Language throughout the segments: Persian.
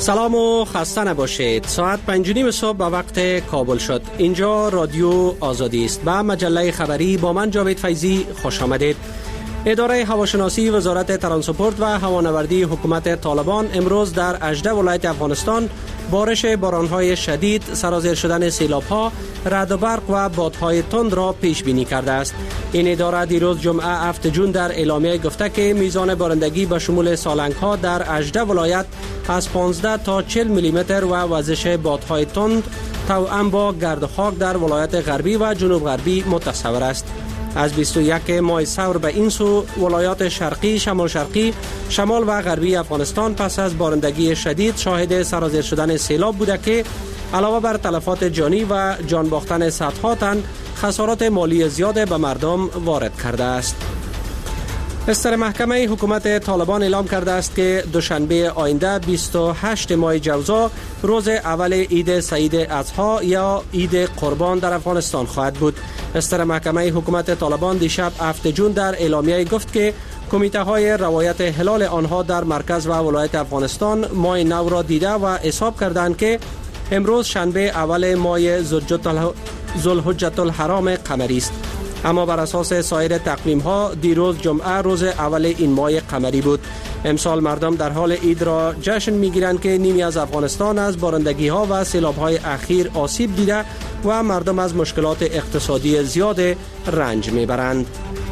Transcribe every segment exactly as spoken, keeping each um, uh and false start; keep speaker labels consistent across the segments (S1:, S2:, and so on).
S1: سلام و خسته نباشید. ساعت پنج و نیم صبح به وقت کابل شد. اینجا رادیو آزادی است. به مجله خبری با من جاوید فیضی خوش آمدید. اداره هواشناسی وزارت ترانسپورت و هوانوردی حکومت طالبان امروز در هجده ولایت افغانستان بارش بارانهای شدید، سرازیر شدن سیلاب‌ها، رعد و برق و بادهای تند را پیش بینی کرده است. این اداره دیروز جمعه هفتم جون در اعلامیه گفته که میزان بارندگی به شمول سالنگ‌ها در هجده ولایت از پانزده تا چهل میلیمتر و وزش بادهای تند توأم با گرد و خاک در ولایت غربی و جنوب غربی متصور است. از بیست و یک ماه ثور به این سو ولایات شرقی، شمال شرقی، شمال و غربی افغانستان پس از بارندگی شدید شاهد سرازیر شدن سیلاب بوده که علاوه بر تلفات جانی و جان باختن صدها تن خسارات مالی زیاد به مردم وارد کرده است. استر محکمه حکومت طالبان اعلام کرده است که دوشنبه آینده بیست و هشتم ماه جوزا روز اول عید سعید اضحی یا عید قربان در افغانستان خواهد بود. استر محکمه حکومت طالبان دیشب هفتم جون در اعلامیه گفت که کمیته های روایت هلال آنها در مرکز و ولایت افغانستان ماه نو را دیده و حساب کردند که امروز شنبه اول ماه ذوالحجة الحرام قمری است. اما بر اساس سایر تقویم ها دیروز جمعه روز اول این ماه قمری بود. امسال مردم در حال عید را جشن میگیرند که نیمی از افغانستان از بارندگی ها و سیلاب های اخیر آسیب دیده و مردم از مشکلات اقتصادی زیاد رنج میبرند.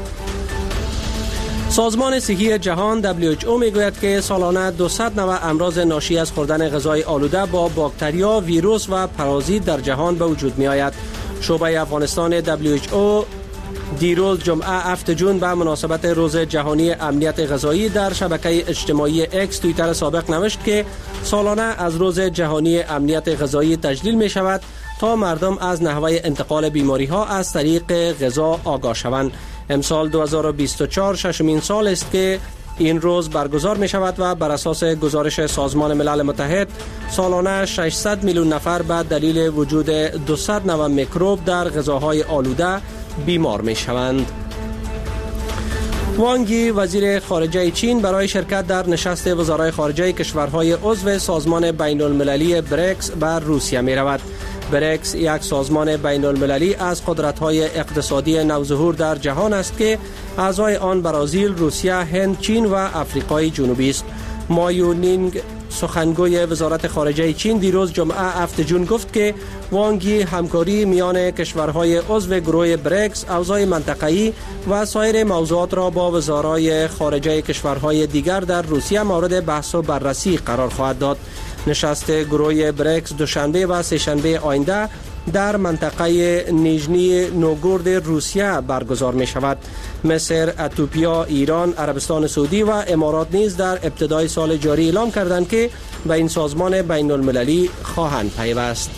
S1: سازمان صحی جهان دبلیو اچ او میگوید که سالانه دویست و نود امراض ناشی از خوردن غذای آلوده با باکتریا، ویروس و پارازیت در جهان به وجود می آید. شعبه افغانستان دبلیو اچ او دیروز جمعه هفتم جون به مناسبت روز جهانی امنیت غذایی در شبکه اجتماعی اکس توییتر سابق نوشت که سالانه از روز جهانی امنیت غذایی تجلیل می شود تا مردم از نحوه انتقال بیماری ها از طریق غذا آگاه شوند. امسال دو هزار و بیست و چهار ششمین سال است که این روز برگزار می شود و بر اساس گزارش سازمان ملل متحد سالانه ششصد میلیون نفر به دلیل وجود دویست و نود میکروب در غذاهای آلوده بیمار می شوند. وانگ یی وزیر خارجه چین برای شرکت در نشست وزرای خارجه کشورهای عضو سازمان بین المللی بریکس بر روسیه می رود. بریکس یک سازمان بین المللی از قدرت‌های اقتصادی نوظهور در جهان است که اعضای آن برزیل، روسیه، هند، چین و آفریقای جنوبی است. ما یونینگ سخنگوی وزارت خارجه چین دیروز جمعه هفتم جون گفت که وانگ یی همکاری میان کشورهای عضو گروه بریکس، اوضاع منطقه‌ای و سایر موضوعات را با وزرای خارجه کشورهای دیگر در روسیه مورد بحث و بررسی قرار خواهد داد. نشست گروه بریکس دوشنبه و سه‌شنبه آینده در منطقه نیژنی نوگورد روسیه برگزار می شود. مصر، اتیوپیا، ایران، عربستان سعودی و امارات نیز در ابتدای سال جاری اعلام کردند که به این سازمان بین المللی خواهند پیوست.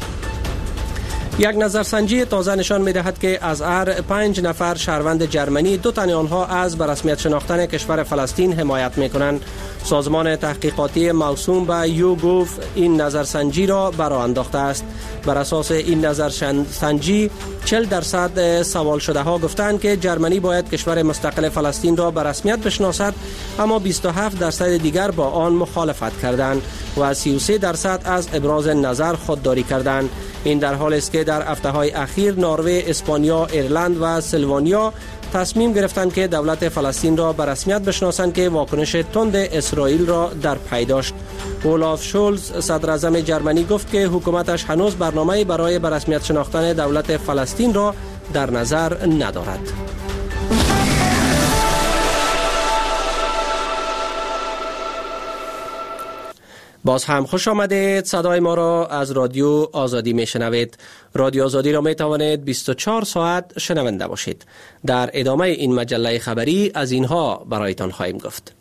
S1: یک نظرسنجی تازه نشان می دهد که از هر پنج نفر شهروند جرمنی دو تن آنها از به رسمیت شناختن کشور فلسطین حمایت می کنند. سازمان تحقیقاتی موسوم به یوگوف این نظرسنجی را برآورده انداخته است. بر اساس این نظرسنجی چهل درصد سوال شده ها گفتند که جرمنی باید کشور مستقل فلسطین را به رسمیت بشناسد، اما بیست و هفت درصد دیگر با آن مخالفت کردند و سی و سه درصد از ابراز نظر خودداری کردند. این در حالی است که در هفته‌های اخیر نروژ، اسپانیا، ایرلند و سلوانیا تصمیم گرفتند که دولت فلسطین را به رسمیت بشناسند که واکنش تند اسرائیل را در پی داشت. اولاف شولز صدر اعظم جرمنی گفت که حکومتش هنوز برنامه‌ای برای به رسمیت شناختن دولت فلسطین را در نظر ندارد. باز هم خوش آمدید. صدای ما را از رادیو آزادی می شنوید. رادیو آزادی را می توانید بیست و چهار ساعت شنونده باشید. در ادامه این مجله خبری از اینها برایتان خواهیم گفت.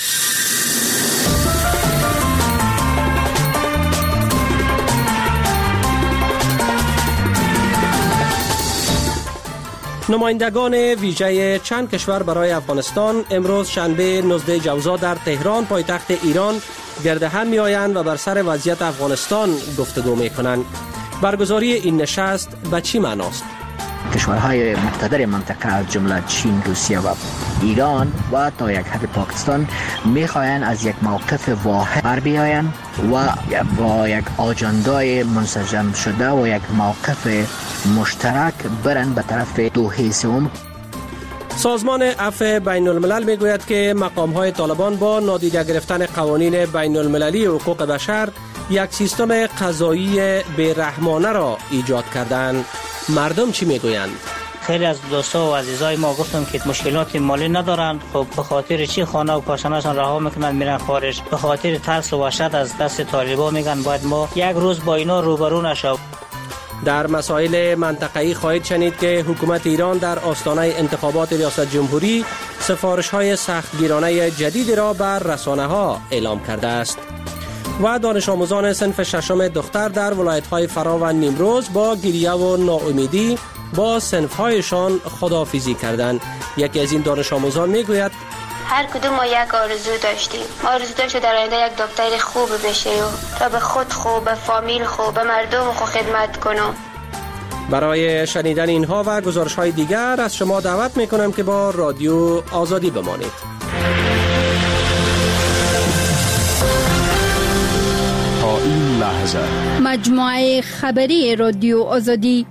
S1: نمایندگان ویژه چند کشور برای افغانستان امروز شنبه نوزدهم جوزا در تهران پایتخت ایران گرد هم می آیند و بر سر وضعیت افغانستان گفتگو می کنند. برگزاری این نشست به چی معناست؟
S2: کشورهای مقتدر منطقه از جمله چین، روسیه و ایران و تا یک حد پاکستان میخواین از یک موقف واحد بر بیاین و با یک آجندای منسجم شده و یک موقف مشترک برن به طرف دوحه سوم.
S1: سازمان عفو بین الملل میگوید که مقام‌های طالبان با نادیده گرفتن قوانین بین المللی حقوق بشر یک سیستم قضایی بی‌رحمانه را ایجاد کردند. مردم چی میگویند؟
S3: خیلی از دوستا و عزیزای ما گفتم که مشکلات مالی ندارند، خب به خاطر چی خانه و کاشانه‌شان رها میکنن میرن خارج؟ به خاطر ترس و وحشت از دست طالبان میگن باید ما یک روز با اینا روبرو نشویم.
S1: در مسائل منطقه‌ای خواهید شنید که حکومت ایران در آستانه انتخابات ریاست جمهوری سفارش‌های سختگیرانه جدیدی را بر رسانه‌ها اعلام کرده است. و دانش آموزان صنف ششم دختر در ولایت‌های فرا و نیمروز با گریه و ناامیدی با صنف‌هایشان خداحافظی کردند. یکی از این دانش آموزان میگوید
S4: هر کدوم ما یک آرزو داشتیم. آرزو داشت در آینده یک دکتر خوب بشه و تا به خود خوب، به فامیل خوب، به مردم خوب خدمت کنم.
S1: برای شنیدن اینها و گزارش‌های دیگر از شما دعوت می‌کنم که با رادیو آزادی بمانید.
S5: تا این لحظه
S6: مجموعه خبری رادیو آزادی.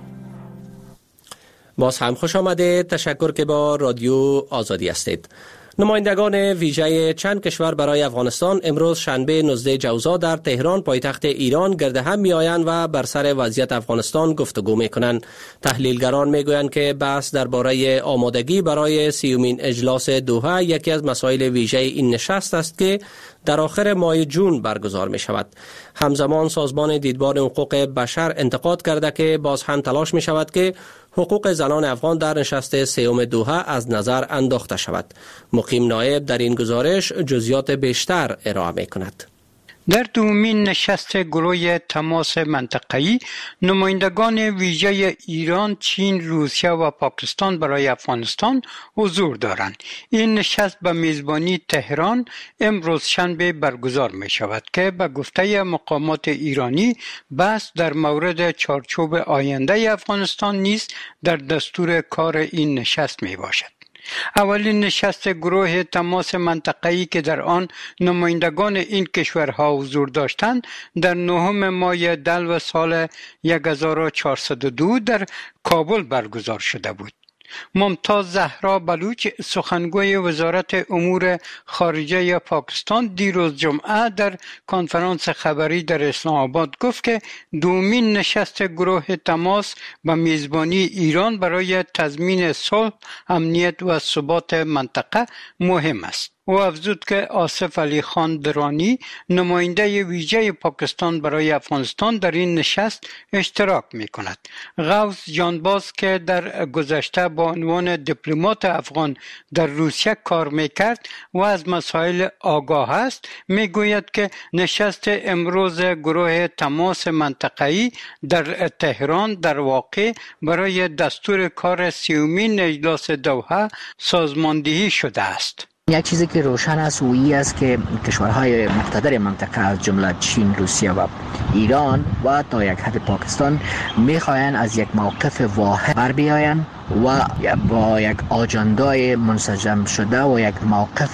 S1: باز هم خوش آمده. تشکر که با رادیو آزادی هستید. نمایندگان ویژه چند کشور برای افغانستان امروز شنبه نوزده جوزا در تهران پایتخت ایران گرد هم می آیند و بر سر وضعیت افغانستان گفتگو می کنند. تحلیلگران می گویند که بحث درباره آمادگی برای سیومین اجلاس دوحه یکی از مسائل ویژه این نشست است که در آخر ماه جون برگزار می شود. همزمان سازمان دیدبان حقوق بشر انتقاد کرده که باز هم تلاش می شود که حقوق زنان افغان در نشست سیوم دوحه از نظر انداخته شود. مقیم نایب در این گزارش جزئیات بیشتر ارائه می کند.
S7: در دومین نشست گروه تماس منطقه‌ای نمایندگان ویژه ایران، چین، روسیه و پاکستان برای افغانستان حضور دارند. این نشست به میزبانی تهران امروز شنبه برگزار می شود که به گفته مقامات ایرانی بحث در مورد چارچوب آینده افغانستان نیز در دستور کار این نشست می باشد. اولین نشست گروه تماس منطقه‌ای که در آن نمایندگان این کشورها حضور داشتند در نهم ماه دلو سال هزار و چهارصد و دو در کابل برگزار شده بود. ممتاز زهرا بلوچ سخنگوی وزارت امور خارجه پاکستان دیروز جمعه در کنفرانس خبری در اسلام آباد گفت که دومین نشست گروه تماس به میزبانی ایران برای تضمین صلح، امنیت و ثبات منطقه مهم است. او افزود که آصف علی خان درانی نماینده ویژه پاکستان برای افغانستان در این نشست اشتراک می کند. غوث جانباز که در گذشته با عنوان دیپلمات افغان در روسیه کار می کرد و از مسائل آگاه است می گوید که نشست امروز گروه تماس منطقه‌ای در تهران در واقع برای دستور کار سیومین اجلاس دوحه سازماندهی شده است.
S2: یک چیزی که روشن است و این است که کشورهای مقتدر منطقه از جمله چین، روسیه و ایران و تا یک حد پاکستان میخواین از یک موقف واحد بر بیاین و با یک آجندای منسجم شده و یک موقف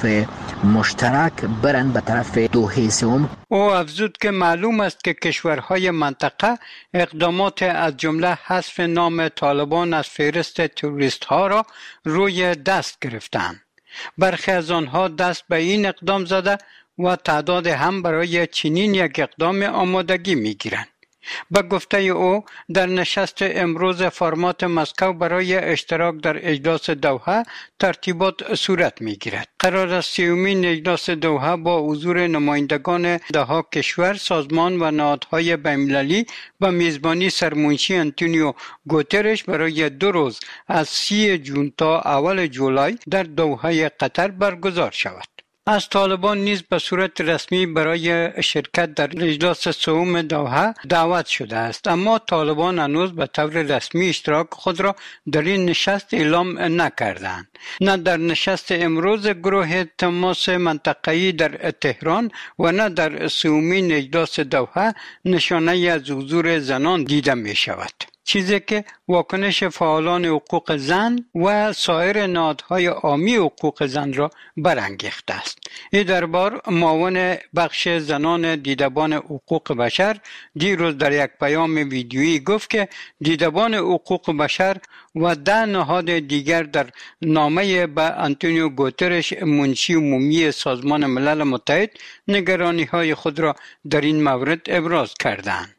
S2: مشترک برن به طرف دوحه سوم.
S7: او افزود که معلوم است که کشورهای منطقه اقدامات از جمله حذف نام طالبان از فهرست تروریست ها را روی دست گرفتند. برخی از آنها دست به این اقدام زده و تعداد هم برای چنین یک اقدام آمادگی می گیرند. به گفته او در نشست امروز فرمات مسکو برای اشتراک در اجلاس دوحه ترتیبات صورت می گیرد. قرار است سیومین اجلاس دوحه با حضور نمایندگان دهها کشور، سازمان و نهادهای بین‌المللی و میزبانی سرمنشی آنتونیو گوترش برای دو روز از سی جون تا اول جولای در دوحه قطر برگزار شود. از طالبان نیز به صورت رسمی برای شرکت در اجلاس سوم دوحه دعوت شده است، اما طالبان هنوز به طور رسمی اشتراک خود را در این نشست اعلام نکردند. نه در نشست امروز گروه تماس منطقه‌ای در تهران و نه در سومین اجلاس دوحه نشانه از حضور زنان دیده می شود. چیزی که واکنش فعالان حقوق زن و سایر نهادهای عامی حقوق زن را برانگیخته است. این دربار معاون بخش زنان دیدبان حقوق بشر دیروز در یک پیام ویدیویی گفت که دیدبان حقوق بشر و ده نهاد دیگر در نامه به آنتونیو گوترش منشی عمومی سازمان ملل متحد نگرانی های خود را در این مورد ابراز کردند.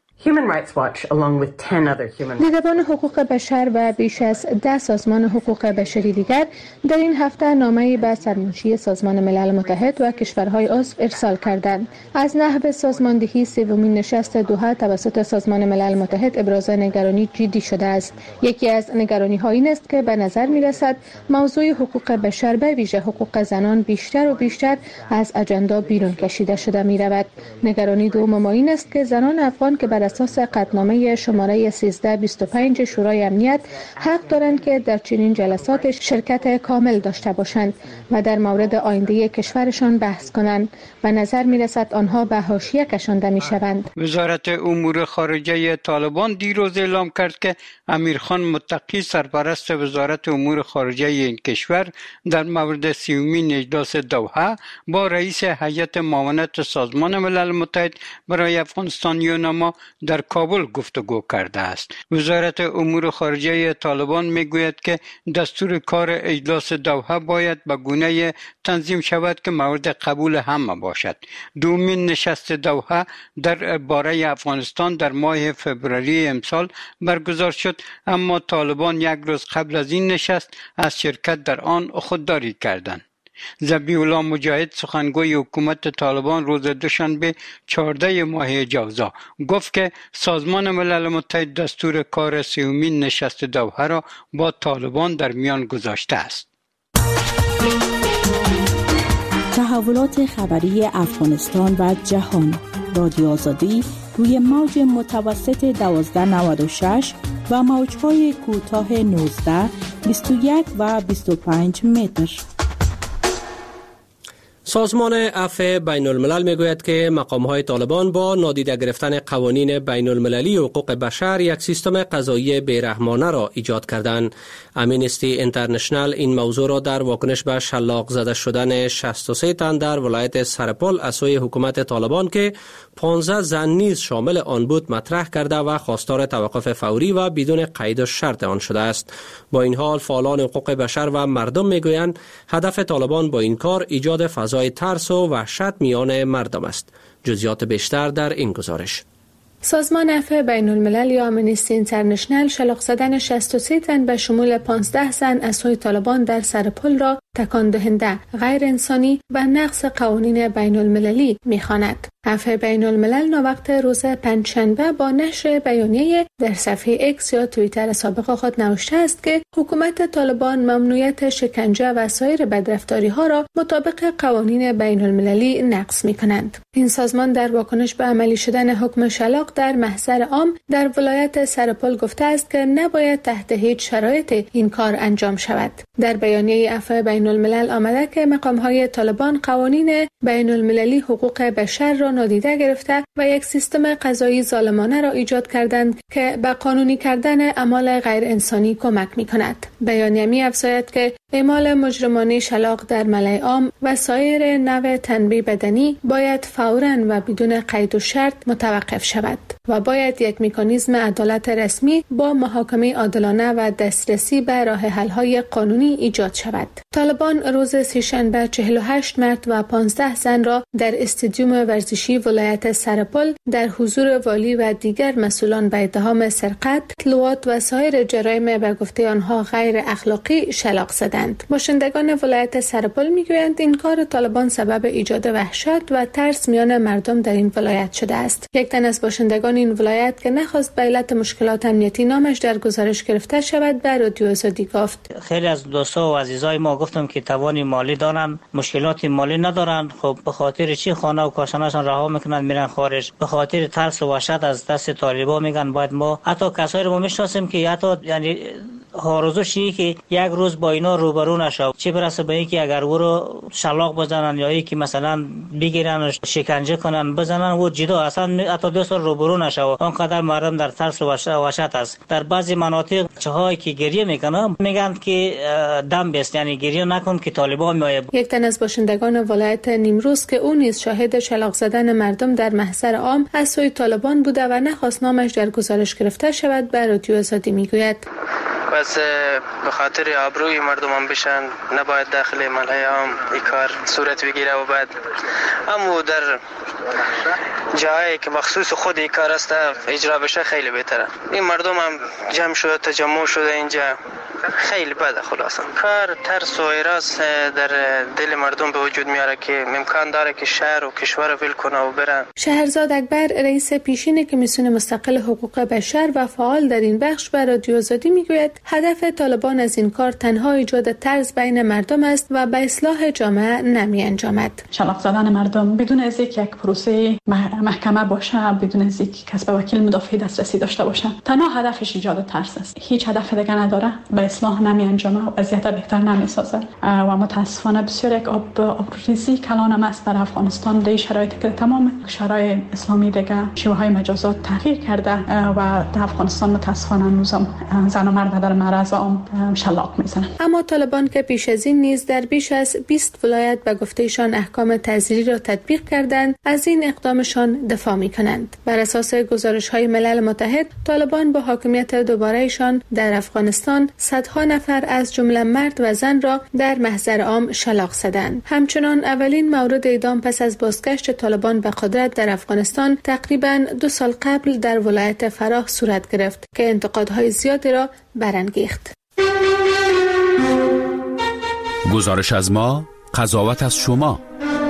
S8: دیدبان حقوق بشر و بیش از ده سازمان حقوق بشری دیگر در این هفته نامه‌ای به سرمنشی سازمان ملل متحد و کشورهای عضو ارسال کردند. از نحو سازماندهی سومین نشست دوحه توسط سازمان ملل متحد ابراز نگرانی جدی شده است. یکی از نگرانی‌ها این است که به نظر می‌رسد موضوع حقوق بشر به ویژه حقوق زنان بیشتر و بیشتر از اجندا بیرون کشیده شده می‌رود. نگرانی دوم این است که زنان افغان که بر اساس قطعنامه شماره سیزده بیست و پنج شورای امنیت حق دارند که در چنین جلسات شرکت کامل داشته باشند و در مورد آینده کشورشان بحث کنند. به نظر می رسد آنها به حاشیه کشانده می شوند.
S7: وزارت امور خارجه طالبان دیروز اعلام کرد که امیرخان متقی سرپرست وزارت امور خارجه این کشور در مورد سیومین اجلاس دوحه با رئیس هیئت معاونت سازمان ملل متحد برای افغانستان یوناما در کابل گفتگو کرده است. وزارت امور خارجه طالبان میگوید که دستور کار اجلاس دوحه باید به گونه‌ای تنظیم شود که مورد قبول همه باشد. دومین نشست دوحه در باره افغانستان در ماه فوریه امسال برگزار شد، اما طالبان یک روز قبل از این نشست از شرکت در آن خودداری کردند. ذبیح الله مجاهد سخنگوی حکومت طالبان روز دوشنبه چهاردهم ماه جوزا گفت که سازمان ملل متحد دستور کار سومین نشست دوحه را با طالبان در میان گذاشته است.
S9: تحولات خبری افغانستان و جهان. رادیو آزادی روی موج متوسط دوازده نود و شش و موج‌های کوتاه نوزده، بیست و یک و بیست و پنج متر.
S1: سازمان عفو بین الملل میگوید که مقام‌های طالبان با نادیده گرفتن قوانین بین المللی حقوق بشر یک سیستم قضایی بیرحمانه را ایجاد کردند. امنستی اینترنشنال این موضوع را در واکنش به شلاق زده شدن شصت و سه تن در ولایت سرپل از سوی حکومت طالبان که پانزده زن نیز شامل آن بود مطرح کرده و خواستار توقف فوری و بدون قید و شرط آن شده است. با این حال فعالان حقوق بشر و مردم میگویند هدف طالبان با این کار ایجاد فضای ترس و وحشت میان مردم است. جزئیات بیشتر در این گزارش.
S8: سازمان عفو بین الملل یا امنستی اینترنشنال شلاق زدن شصت و سه تن به شمول پانزده زن از سوی طالبان در سرپل را تکان دهنده، غیر انسانی و نقض قوانین بین المللی می‌خواند. عفو بین الملل ناوقت روز پنجشنبه با نشر بیانیه در صفحه اکس یا توییتر سابق خود نوشته است که حکومت طالبان ممنوعیت شکنجه و سایر بدرفتاری‌ها را مطابق قوانین بین المللی نقض می‌کنند. این سازمان در واکنش به عملی شدن حکم شلاق در محضر عام در ولایت سرپل گفته است که نباید تحت هیچ شرایطی این کار انجام شود. در بیانیه عفو بین الملل آمده که مقام‌های طالبان قوانین بین المللی حقوق بشر را نادیده گرفته و یک سیستم قضایی ظالمانه را ایجاد کردند که به قانونی کردن اعمال غیر انسانی کمک می‌کند. بیانیه می‌افزاید که اعمال مجرمانه شلاق در ملأ عام و سایر نوع تنبیه بدنی باید فوراً و بدون قید و شرط متوقف شود و باید یک مکانیزم عدالت رسمی با محاکمه عادلانه و دسترسی به راه حل‌های قانونی ایجاد شود. طالبان روز سه‌شنبه چهل و هشت مرد و پانزده زن را در استادیوم ورزشی ولایت سرپل در حضور والی و دیگر مسئولان به اتهام سرقت، تلوات و سایر جرایم به گفته آنها غیر اخلاقی شلاق زدند. باشندگان ولایت سرپل میگویند این کار طالبان سبب ایجاد وحشت و ترس میان مردم در این ولایت شده است. یک تن از باشندگان این ولایت که نخواست به علت مشکلات امنیتی نامش در گزارش گرفته شود به رادیو آزادی گفت:
S3: خیلی از دوستا و عزیزای ما گفتم که توان مالی دارن، مشکلات مالی ندارن، خب به خاطر چی خانه و کاشانه‌شان رها میکنن میرن خارج؟ به خاطر ترس و وحشت از دست طالبان میگن باید ما حتی کسایی رو ما میشناسیم که حتی یعنی آرزوشی که یک روز با اینا روبرو نشو، چه برسه به اینکه اگر او رو شلاق بزنن یا اینکه مثلا بگیرن شکنجه کنن بزنن و جدا اصلا حتی دو سال روبرو نشو. آنقدر مردم در ترس و وحشت است. در بعضی مناطق چهایی که گریه میکنن میگن که دم بست، یعنی گریه نکن که طالبان میآید.
S8: یک تن از باشندگان ولایت نیمروز که او نیز شاهد شلاق زدن مردم در محضر عام از سوی طالبان بوده و نخواست نامش در گزارش گرفته شود به رادیو آزادی میگوید
S10: بس به خاطر آبروی مردم هم بشن نباید داخل ملای عام این کار صورت بگیره و بعد اما در جایی که مخصوص خود این کار است اجرا بشه خیلی بهتره. این مردم هم جمع شده تجمع شده اینجا خیلی بده. خلاصا کار ترس و ایراس در دل مردم به وجود میاره که امکان داره که شهر و کشور ول کنه و بره.
S8: شهرزاد اکبر رئیس پیشین کمیسیون مستقل حقوق بشر و فعال در این بخش به رادیو آزادی میگوید هدف طالبان از این کار تنها ایجاد طرز بین مردم است و به اصلاح جامعه نمی انجامد.
S11: شلاق زدن مردم بدون از یک پروسه محکمه باشه، بدون از یک کس به وکیل مدافع دسترسی داشته باشه، تنها هدفش ایجاد ترس است. هیچ هدف دیگه نداره. به اصلاح نمی انجامه و وضعیت بهتر نمی سازه و متاسفانه بسیار یک آب آبروریزی کلان است در افغانستان. در شرایطی که تمام کشورهای اسلامی دیگه شیوه های مجازات تغییر کرده و در افغانستان متاسفانه هنوزم زن و مرد در معرض عام شلاق میزنن.
S8: اما طالبان که پیش از این نیز در بیش از بیست ولایت به گفتهشان احکام تعزیری را تطبیق کردند، از این اقدامشان دفاع میکنند. بر اساس گزارش‌های ملل متحد، طالبان با حاکمیت دوبارهشان در افغانستان صدها نفر از جمله مرد و زن را در محضر عام شلاق زدند. همچنان اولین مورد اعدام پس از بازگشت طالبان به قدرت در افغانستان تقریباً دو سال قبل در ولایت فراه صورت گرفت که انتقادهای زیادی را برانگیخت.
S5: گزارش از ما، قضاوت از شما.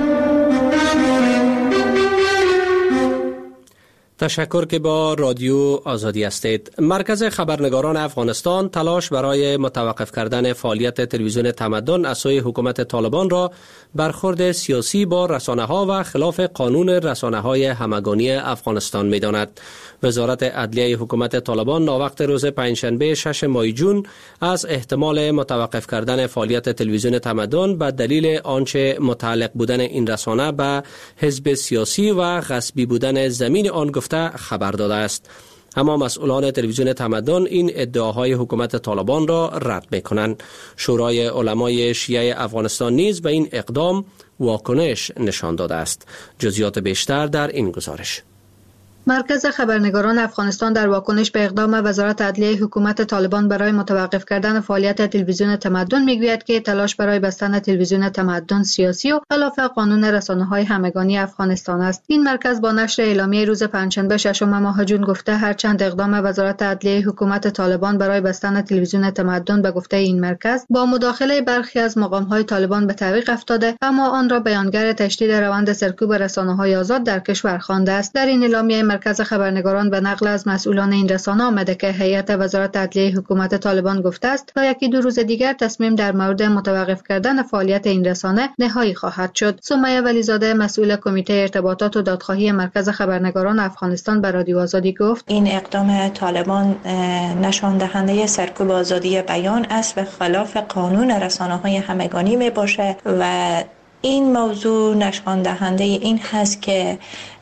S1: تشکر که با رادیو آزادی هستید. مرکز خبرنگاران افغانستان تلاش برای متوقف کردن فعالیت تلویزیون تمدن از سوی حکومت طالبان را برخورد سیاسی با رسانه‌ها و خلاف قانون رسانه‌های همگانی افغانستان می‌داند. وزارت عدلیه حکومت طالبان ناوقت روز پنجشنبه شش ماه جون از احتمال متوقف کردن فعالیت تلویزیون تمدن به دلیل آنچه متعلق بودن این رسانه به حزب سیاسی و غصبی بودن زمین آن گفته خبر داده است. اما مسئولان تلویزیون تمدن این ادعاهای حکومت طالبان را رد می‌کنند. شورای علمای شیعه افغانستان نیز به این اقدام واکنش نشان داده است. جزئیات بیشتر در این گزارش.
S12: مرکز خبرنگاران افغانستان در واکنش به اقدام وزارت عدلیه حکومت طالبان برای متوقف کردن فعالیت تلویزیون تمدن میگوید که تلاش برای بستن تلویزیون تمدن سیاسی و خلاف قانون رسانه‌های همگانی افغانستان است. این مرکز با نشر اعلامیه روز پنجشنبه ششم ماه جون گفته هرچند اقدام وزارت عدلیه حکومت طالبان برای بستن تلویزیون تمدن به گفته این مرکز با مداخله برخی از مقام‌های طالبان به تعویق افتاده، اما آن را بیانگر تشدید روند سرکوب رسانه‌های آزاد در کشور خوانده است. در این اعلامیه مرکز خبرنگاران به نقل از مسئولان این رسانه آمده که هیئت وزارت عدلیه حکومت طالبان گفته است تا یکی دو روز دیگر تصمیم در مورد متوقف کردن فعالیت این رسانه نهایی خواهد شد. سمیه ولیزاده مسئول کمیته ارتباطات و دادخواهی مرکز خبرنگاران افغانستان به رادیو آزادی گفت
S13: این اقدام طالبان نشان دهنده سرکوب آزادی بیان است و خلاف قانون رسانه‌های همگانی می باشه و این موضوع نشان دهنده این هست که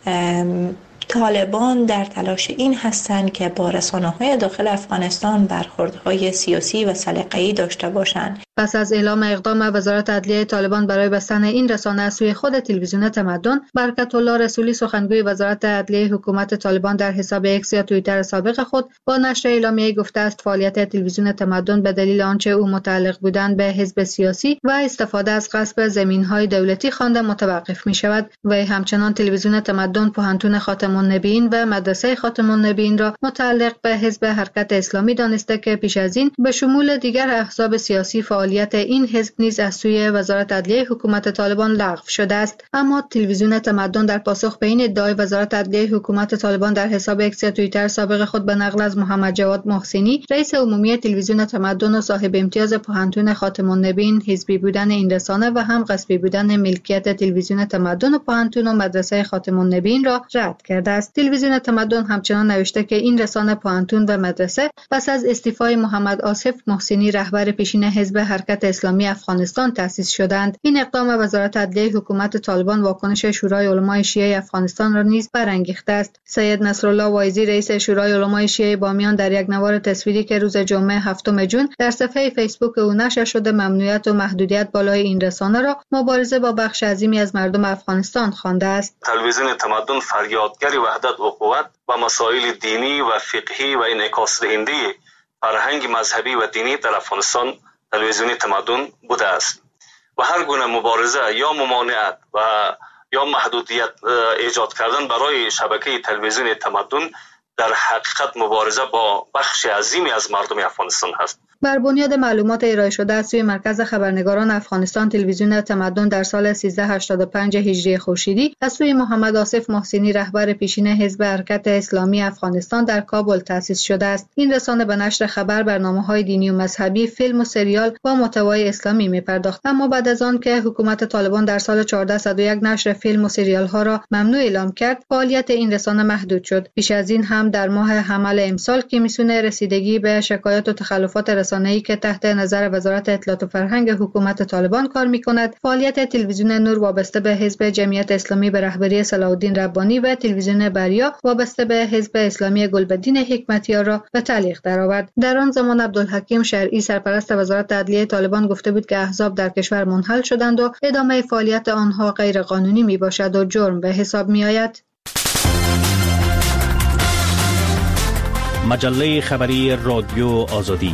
S13: طالبان در تلاش این هستند که با رسانه‌های داخل افغانستان برخوردهای سیاسی و سلیقه‌ای داشته باشند.
S12: پس از اعلام اقدام وزارت عدلیه طالبان برای بستن این رسانه از سوی خود تلویزیون تمدن، برکت الله رسولی سخنگوی وزارت عدلیه حکومت طالبان در حساب ایکس یا توییتر سابق خود با نشر اعلامیه گفته است فعالیت تلویزیون تمدن به دلیل آنچه او متعلق بودن به حزب سیاسی و استفاده از غصب زمین‌های دولتی خوانده متوقف می‌شود. و همچنان تلویزیون تمدن پوهنتون خاتم النبیین و مدرسه خاتم النبیین را متعلق به حزب حرکت اسلامی دانسته که پیش از این به شمول دیگر احزاب سیاسی فعالیت این حزب نیز از سوی وزارت عدلیه حکومت طالبان لغو شده است. اما تلویزیون تمدن در پاسخ به این ادعای وزارت عدلیه حکومت طالبان در حساب ایکس یا توییتر سابق خود به نقل از محمد جواد محسنی رئیس عمومی تلویزیون تمدن و صاحب امتیاز پوهنتون خاتم النبیین حزبی بودن این رسانه و هم غصبی بودن ملکیت تلویزیون تمدن و پوهنتون و مدرسه خاتم النبیین را رد کرد. شده است. تلویزیون تمدن همچنان نوشته که این رسانه پوهنتون و مدرسه پس از استعفای محمد آصف محسنی رهبر پیشین حزب حرکت اسلامی افغانستان تأسیس شدند. این اقدام وزارت عدلیه حکومت طالبان واکنش شورای علمای شیعه افغانستان را نیز برانگیخته است. سید نصرالله وایزی رئیس شورای علمای شیعه بامیان در یک نوار تصویری که روز جمعه هفتم جون در صفحه فیسبوک او نشر شده ممنوعیت و محدودیت بالای این رسانه را مبارزه با بخش عظیمی از مردم افغانستان خوانده است.
S14: تلویزیون تمدن فریادگر وحدت و قوت و مسائل دینی و فقهی و انعکاس دهنده فرهنگ مذهبی و دینی در افغانستان تلویزیون تمدن بوده است و هر گونه مبارزه یا ممانعت و یا محدودیت ایجاد کردن برای شبکه تلویزیون تمدن در حقیقت مبارزه با بخش عظیمی از مردم افغانستان هست.
S12: بر بنیاد معلومات ارائه شده از سوی مرکز خبرنگاران افغانستان، تلویزیون تمدن در سال سیزده هشتاد و پنج هجری خورشیدی از سوی محمد آصف محسنی رهبر پیشین حزب حرکت اسلامی افغانستان در کابل تأسیس شده است. این رسانه به نشر خبر، برنامه‌های دینی و مذهبی، فیلم و سریال با محتوای اسلامی می‌پرداخت. اما بعد از آن که حکومت طالبان در سال چهارده صد و یک نشر فیلم و سریال‌ها را ممنوع اعلام کرد، فعالیت این رسانه محدود شد. پیش از این هم در ماه حمل امسال کمیسیون رسیدگی به شکایات و تخلفات رسانه‌ای که تحت نظر وزارت اطلاعات و فرهنگ حکومت طالبان کار می‌کند، فعالیت تلویزیون نور وابسته به حزب جمعیت اسلامی به رهبری صلاح الدین ربانی و تلویزیون بریا وابسته به حزب اسلامی گلبدین حکمتیار را به تعلیق درآورد. در آن زمان عبدالحکیم شرعی سرپرست وزارت عدلیه طالبان گفته بود که احزاب در کشور منحل شدند و ادامه فعالیت آنها غیر قانونی میباشد و جرم به حساب میآید.
S15: مجله خبری رادیو آزادی.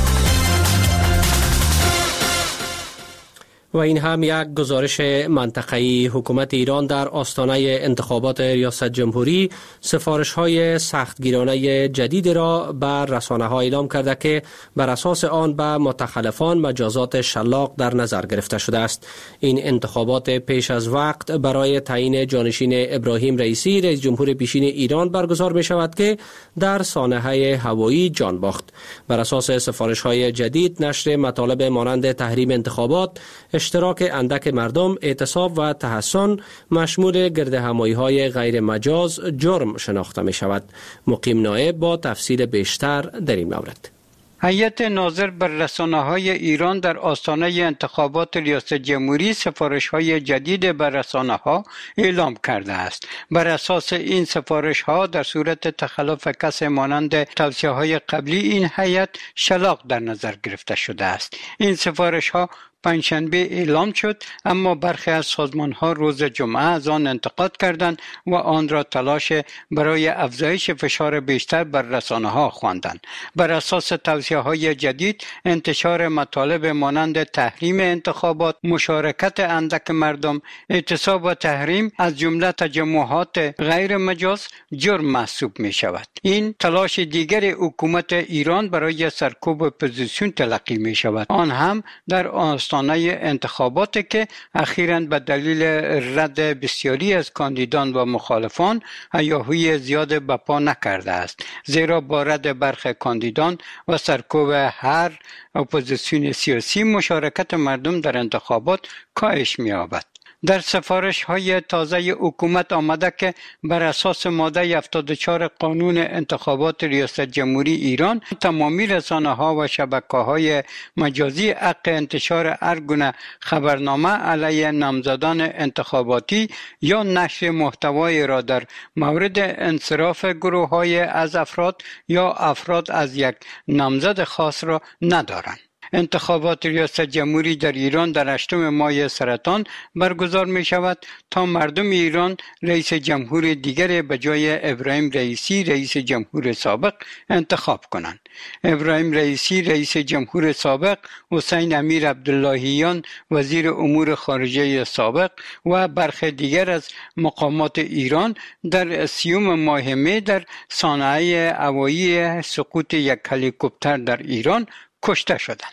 S1: و این هم یک گزارش منطقه‌ای. حکومت ایران در آستانه انتخابات ریاست جمهوری سفارش‌های سختگیرانه جدید را بر رسانه‌ها اعلام کرده که بر اساس آن به متخلفان مجازات شلاق در نظر گرفته شده است. این انتخابات پیش از وقت برای تعیین جانشین ابراهیم رئیسی رئیس جمهور پیشین ایران برگزار می شود که در سانحه هوایی جان باخت. بر اساس سفارش‌های جدید نشر مطالب مانند تحریم انتخابات، اشتراک اندک مردم، اعتصاب و تحصن مشمول گردهمایی‌های غیر مجاز جرم شناخته می شود. مقیم نایب با تفصیل بیشتر در این مورد.
S7: هیئت ناظر بر رسانه‌های ایران در آستانه انتخابات ریاست جمهوری سفارش‌های جدید بر رسانه‌ها اعلام کرده است. بر اساس این سفارش‌ها در صورت تخلف کس مانند توصیه‌های قبلی این هیئت شلاق در نظر گرفته شده است. این سفارش‌ها پنجشنبه اعلام شد، اما برخی از سازمان‌ها روز جمعه از آن انتقاد کردند و آن را تلاش برای افزایش فشار بیشتر بر رسانه‌ها خواندند. بر اساس توصیه‌های جدید، انتشار مطالب مانند تحریم انتخابات، مشارکت اندک مردم، اعتصاب و تحریم از جمله تجمعات غیر مجاز جرم محسوب می شود. این تلاش دیگر حکومت ایران برای سرکوب اپوزیسیون تلقی می شود، آن هم در آستانه انتخابات که اخیراً به دلیل رد بسیاری از کاندیدان و مخالفان هیاهوی زیاد بپا نکرده است، زیرا با رد برخی کاندیدان و سرکوب هر اپوزیسیون سیاسی مشارکت مردم در انتخابات کاهش می‌یابد. در سفارش های تازه حکومت آمده که بر اساس ماده هفتاد و چهار قانون انتخابات ریاست جمهوری ایران تمامی رسانه ها و شبکه های مجازی حق انتشار هر گونه خبرنامه علیه نامزدان انتخاباتی یا نشر محتوایی را در مورد انصراف گروه های از افراد یا افراد از یک نامزد خاص را ندارند. انتخابات ریاست جمهوری در ایران در هشتم ماه سرطان برگزار می شود تا مردم ایران رئیس جمهور دیگر به جای ابراهیم رئیسی رئیس جمهور سابق انتخاب کنند. ابراهیم رئیسی رئیس جمهور سابق، حسین امیر عبداللهیان وزیر امور خارجه سابق و برخی دیگر از مقامات ایران در سیوم ماه می در صحنه هوایی سقوط یک هلیکوپتر در ایران کشته شدند.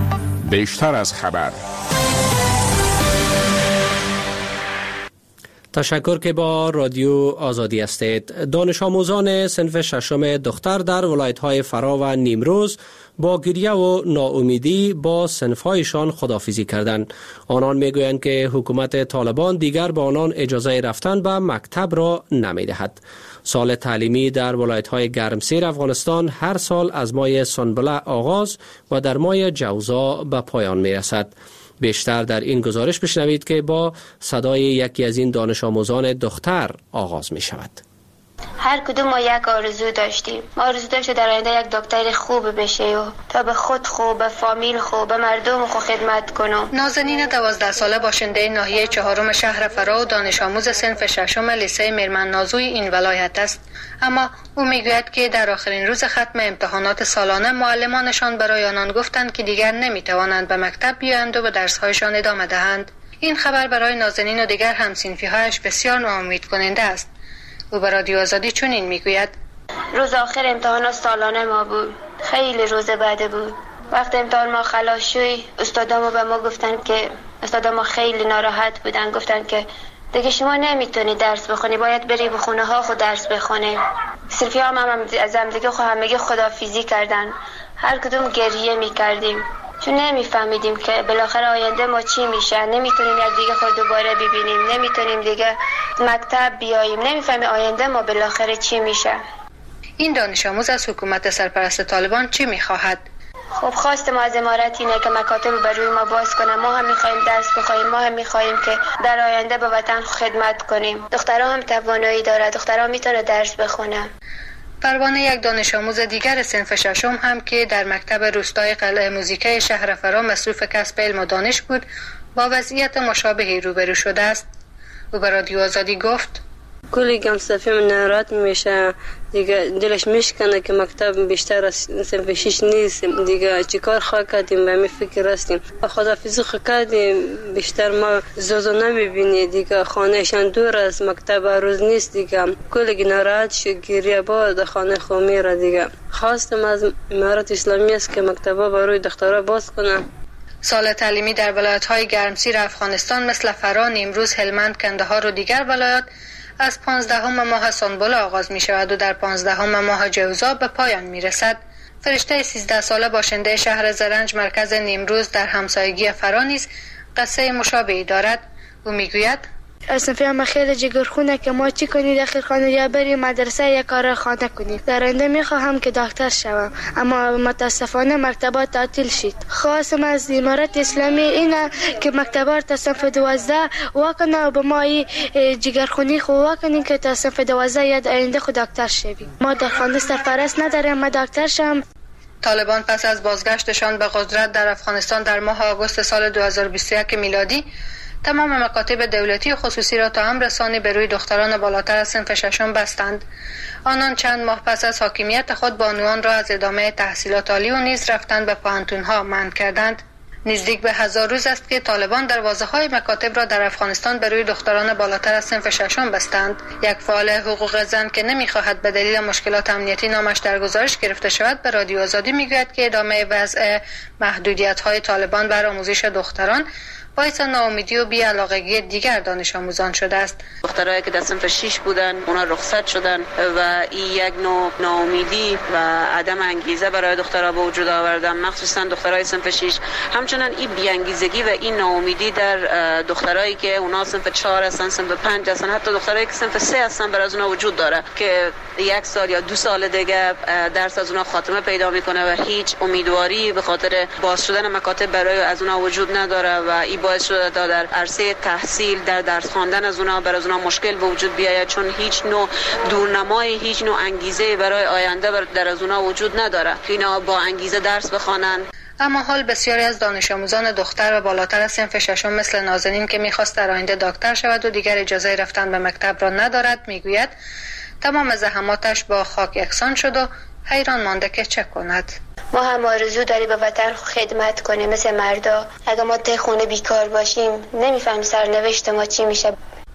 S5: بیشتر از خبر.
S1: تشکر که با رادیو آزادی هستید. دانش آموزان صنف ششم دختر در ولایت‌های فرا و نیمروز با گریه و ناامیدی با صنف‌هایشان خداحافظی کردند. آنان میگویند که حکومت طالبان دیگر به آنان اجازه رفتن به مکتب را نمی‌دهد. سال تعلیمی در ولایت‌های گرمسیر افغانستان هر سال از ماه سنبله آغاز و در ماه جوزا به پایان می‌رسد. بیشتر در این گزارش بشنوید که با صدای یکی از این دانش آموزان دختر آغاز می شود.
S4: هر کدوم ما یک آرزو داشتیم. ما آرزو داشتیم در آینده یک دکتر خوب بشه و تا به خود خوب، به فامیل خوب، به مردم خوب خدمت کنم.
S8: نازنین دوازده ساله باشنده ناحیه چهارم شهر فرا و دانش آموز صنف ششم لیسه میرمن نازوی این ولایت است. اما او میگوید که در آخرین روز ختم امتحانات سالانه معلمانشان برای آنان گفتند که دیگر نمیتوانند به مکتب بیایند و به درس‌هایشان ادامه دهند. این خبر برای نازنین و دیگر هم‌صنفی‌هایش بسیار ناامید کننده است. او به رادیو آزادی چنین میگوید:
S4: روز آخر امتحانات سالانه ما بود. خیلی روز بعد بود. وقتی امتحان ما خلاص شد، استادامو به ما گفتن که استادامو خیلی ناراحت بودن، گفتن که دیگه شما نمیتونی درس بخونی، باید بری به خونه ها خود درس بخونی. صرفی هم, هم از هم دیگه خود همگی خداحافظی کردن. هر کدوم گریه میکردیم چون نمیفهمیدیم که بالاخره آینده ما چی میشه. نمیتونیم یک دیگه خود دوباره ببینیم، نمیتونیم دیگه مکتب بیاییم، نمیفهمیم آینده ما بالاخره چی میشه.
S8: این دانش آموز از حکومت سرپرست طالبان چی میخواهد؟
S4: خب خواست ما از امارت اینه که مکاتب بر روی ما باز کنه. ما هم میخوایم درس بخونیم، ما هم میخوایم که در آینده به وطن خدمت کنیم. دخترها هم توانایی داره، دخترها میتونه درس بخونه.
S8: پروانه یک دانش آموز دیگر صنف ششم هم که در مکتب روستای قلعه موزیکای شهر فرا مصروف کسب علم و دانش بود، با وضعیت مشابهی روبرو شده است. او به رادیو آزادی گفت:
S16: کلی کم صفی من ناراحت میشه، دیگه دلش میشکنه که مکتب بیشتر از صنف شش نیست، دیگه چیکار خواه کردیم به می فکر هستیم. خداحافظی خواه کردیم، بیشتر ما زوزو نمیبینی، دیگه خانهشان دور از مکتب روز نیست، دیگه کلی ناراحت شد، گریه با خانه خو میره. دیگه خواستم از امارت اسلامی است که مکتبا برای دخترها باز کنه.
S8: سال تعلیمی در ولایت‌های گرمسیر افغانستان مثل فرا، نیمروز، هلمند، کندهار و دیگر ولایات از پانزدهم ماه سنبله آغاز می شود و در پانزدهم ماه جوزا به پایان می رسد. فرشته سیزده ساله باشنده شهر زرنج مرکز نیمروز در همسایگی فرا نیز قصه مشابهی دارد. او می گوید:
S17: صنفی هم خیلی جگرخونه که ما چی کنیم داخل خانه یا بریم مدرسه یا کار خانه کنیم. در آینده میخواهم که دکتر شوم، اما متاسفانه مکتبات تعطیل شد. خواستم از امارت اسلامی اینه که مکتبات تا صنف دوازده واکنه و به ما جگرخونی خو واکنیم که تا صنف دوازده یا آینده خود دکتر شویم. ما در خانه سرپرست نداریم، ما دکتر شم.
S8: طالبان پس از بازگشتشان به قدرت در افغانستان در ماه آگوست سال دو هزار و بیست و یک میلادی تمام مکاتب دولتی و خصوصی را تا هم رسانی به روی دختران بالاتر از صنف ششم بستند. آنان چند ماه پس از حاکمیت خود بانوان را از ادامه تحصیلات عالی و نیز رفتن به پوهنتون‌ها منع کردند. نزدیک به هزار روز است که طالبان دروازه‌های مکاتب را در افغانستان به روی دختران بالاتر از صنف ششم بستند. یک فعال حقوق زن که نمی‌خواهد به دلیل مشکلات امنیتی نامش در گزارش گرفته شود به رادیو آزادی می‌گوید که ادامه وضع محدودیت‌های طالبان بر آموزش دختران باعث ناامیدی و بی‌علاقگی دیگر دانش آموزان شده است.
S18: دخترایی که در صنف شش بودن اونا رخصت شدن و این یک نوع ناامیدی و عدم انگیزه برای دخترها به وجود آوردن، مخصوصا دخترای صنف شش. همچنین این بی‌انگیزگی و این ناامیدی در دخترایی که اونا صنف چهار هستن، صنف پنج هستن، حتی دخترایی که صنف سه هستن بر از اونا وجود داره که یک سال یا دو سال دیگه درس از اونا خاتمه پیدا میکنه و هیچ امیدواری به خاطر باز شدن مکاتب برای از اونا وجود نداره و این باعث شده تا در عرصه تحصیل در درس خواندن از اونا بر از اونا مشکل به وجود بیاید، چون هیچ نوع دورنمای، هیچ نوع انگیزه برای آینده در از اونا وجود نداره که اینا با انگیزه درس بخوانن.
S8: اما حال بسیاری از دانش آموزان دختر و بالاتر از صنف ششم مثل نازنین که میخواست در آینده دکتر شود و دیگر اجازه رفتن به مکتب را ندارد میگوید تمام زحماتش با خاک یکسان شد و حیران مانده که چه کند.
S4: ما هم آرزو داری به وطن خدمت کنیم مثل مردا. اگه ما ته خونه بیکار باشیم نمیفهمیم سرنوشت ما چی میشه.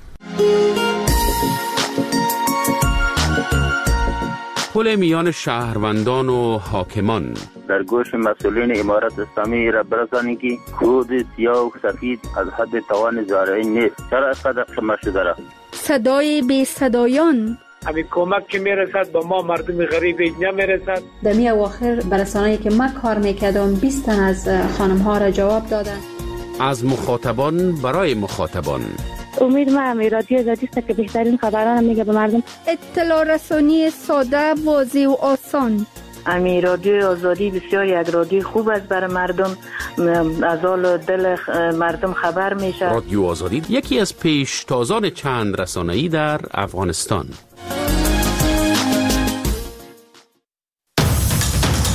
S5: پل میان شهروندان و حاکمان
S19: در گوش مسئولین امارت اسلامی را برسانی که کود سیاه و سفید از حد توان زارعین نیست. چرا اینقدر خمه شده را؟
S6: صدای بی صدایان.
S20: همین کمک که میرسد به ما مردم غریب نمیرسد.
S8: در می اواخر برسانه‌ای که من کار میکردم بیست تن از خانم ها را جواب دادن.
S5: از مخاطبان برای مخاطبان.
S21: امید ما همی رادیو آزادی است که بهترین خبران میگه به مردم.
S6: اطلاع رسانی ساده، واضح و آسان.
S22: امی رادیو آزادی بسیار یک رادیو خوب است برای مردم، از حال دل مردم خبر میشه.
S5: رادیو آزادی یکی از پیشتازان چند رسانه‌ای در افغانستان.